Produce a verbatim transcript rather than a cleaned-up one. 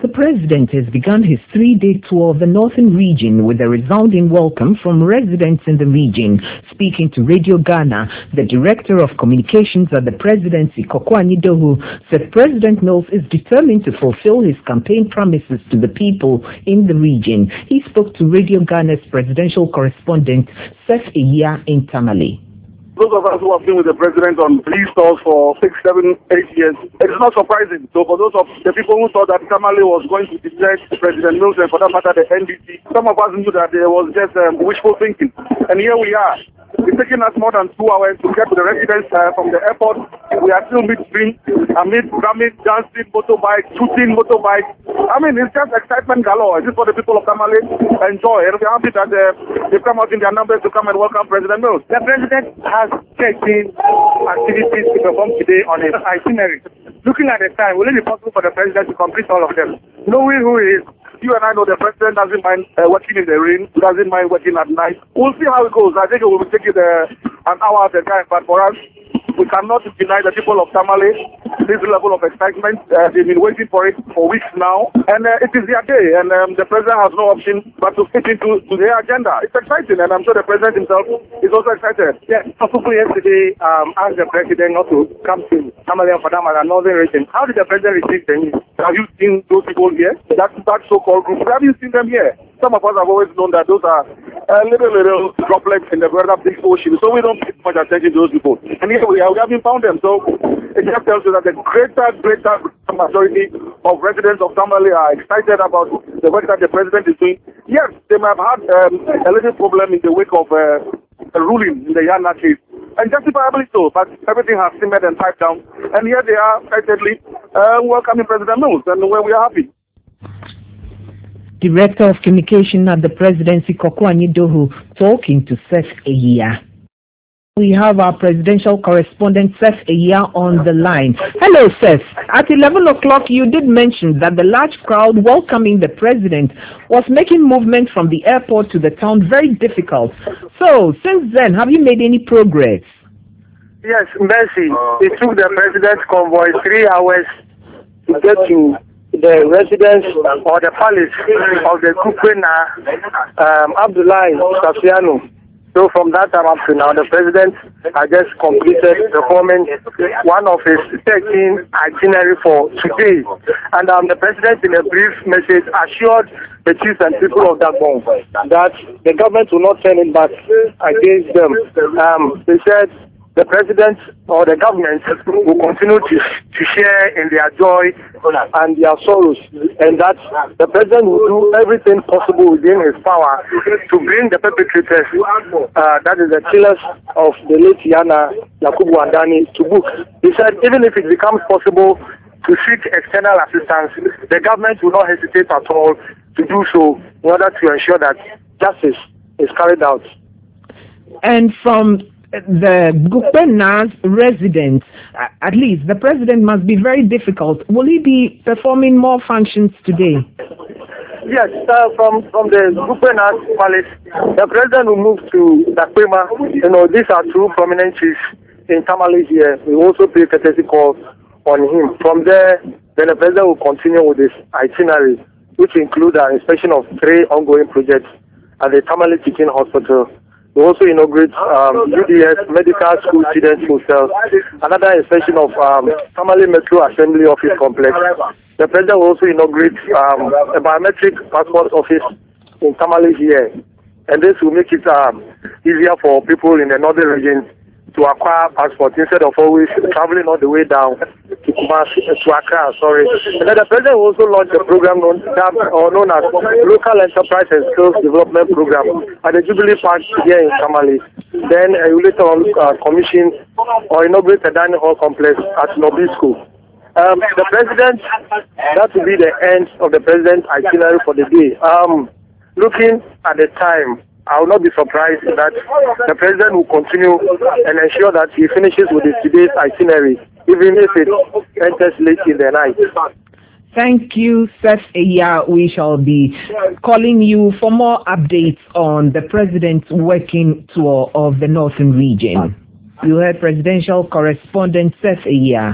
The president has begun his three-day tour of the northern region with a resounding welcome from residents in the region. Speaking to Radio Ghana, the director of communications at the presidency, Kokou Anyi-Dohu, said President Mills is determined to fulfill his campaign promises to the people in the region. He spoke to Radio Ghana's presidential correspondent, Seth Eya in Tamale. Those of us who have been with the president on these tours for six, seven, eight years, it's not surprising. So for those of the people who thought that Tamale was going to detect President Mills and for that matter the N D C, some of us knew that there was just um, wishful thinking. And here we are. It's taken us more than two hours to get to the residence uh, from the airport. We are still midstream, amid drumming, dancing, motorbike, shooting motorbike. I mean, it's just excitement galore. This is for the people of Tamale enjoy. And we're happy that uh, they've come out in their numbers to come and welcome President Mills. The president has thirteen activities to perform today on his itinerary. Looking at the time, will it be possible for the president to complete all of them? Knowing who he is, you and I know the president doesn't mind uh, working in the rain, doesn't mind working at night. We'll see how it goes. I think it will take it uh, an hour at a time, but for us, we cannot deny the people of Tamale this level of excitement. Uh, they've been waiting for it for weeks now, and uh, it is their day, and um, the president has no option but to fit into to their agenda. It's exciting, and I'm sure the president himself is also excited. Yes, Asufu yesterday um, asked the president not to come to Tamale and Fadama, the northern region. How did the president receive the news? Have you seen those people here? That, that so-called group. Have you seen them here? Some of us have always known that those are uh, little, little droplets in the rather big ocean, so we don't pay much attention to those people. And here we are, we haven't found them. So it just tells you that the greater, greater majority of residents of Tamale are excited about the work that the president is doing. Yes, they might have had um, a little problem in the wake of uh, a ruling in the Yana case, and justifiably so, but everything has simmered and piped down. And here they are, excitedly uh, welcoming President Mills, and where we are happy. Director of Communication at the Presidency, Kokou Anyi-Dohu, talking to Seth Eya. We have our presidential correspondent, Seth Eya, on the line. Hello, Seth. At eleven o'clock, you did mention that the large crowd welcoming the president was making movement from the airport to the town very difficult. So, since then, have you made any progress? Yes, Mercy. It took the president's convoy three hours to get to the residence or the palace of the Kukwena um, Abdullahi Safiano. So from that time up to now, the president has just completed performing one of his thirteen itinerary for today. And um, the president, in a brief message, assured the chiefs and people of Dagbon that the government will not turn it back against them. Um, they said the president or the government will continue to, to share in their joy and their sorrows, and that the president will do everything possible within his power to bring the perpetrators, uh, that is the killers of the late Yana Yakubu Andani, to book. He said even if it becomes possible to seek external assistance, the government will not hesitate at all to do so in order to ensure that justice is carried out. And from the Gukwena's residents, uh, at least the president must be very difficult. Will he be performing more functions today? Yes, uh, from from the Gukwena's palace, the president will move to Dakwema. You know, these are two prominent chiefs in Tamale here. We also pay courtesy call on him. From there, then the president will continue with his itinerary, which include an inspection of three ongoing projects at the Tamale Teaching Hospital. We also inaugurate um, U D S Medical School Students Hostel, another inspection of um, Tamale Metro Assembly Office Complex. The president will also inaugurate um, a biometric passport office in Tamale here. And this will make it um, easier for people in the northern region to acquire passports instead of always traveling all the way down to Kumasi, to Accra, sorry. And then the president will also launch a program known, or known as Local Enterprise and Skills Development Program at the Jubilee Park here in Tamale. Then uh, later on uh, commission or inaugurate a dining hall complex at Nobisco. Um, the president, that will be the end of the president's itinerary for the day. Um, looking at the time, I will not be surprised that the president will continue and ensure that he finishes with his today's itinerary, even if it enters late in the night. Thank you, Seth Eya. We shall be calling you for more updates on the president's working tour of the northern region. You heard presidential correspondent Seth Eya.